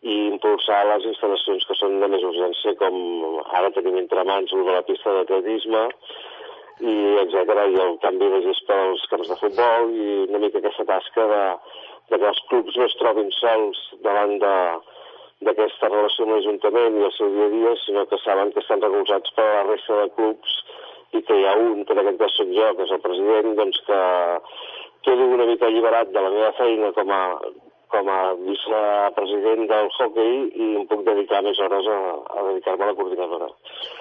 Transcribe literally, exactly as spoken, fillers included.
i impulsar les instal·lacions que són de més urgència, com ara tenim entre mans el de la pista d'atletisme, i etcètera, i el canvi de gespa als camps de futbol, i una mica aquesta tasca de, de que els clubs no es trobin sols davant de d'aquesta relació amb l'Ajuntament i el seu dia a dia, sinó que saben que estan recolzats per la resta de clubs i que hi ha un, que en aquest cas soc jo, que és el president, doncs que quedo una mica alliberat de la meva feina com a, com a vicepresident del hoquei i em puc dedicar més hores a, a dedicar-me a la coordinadora.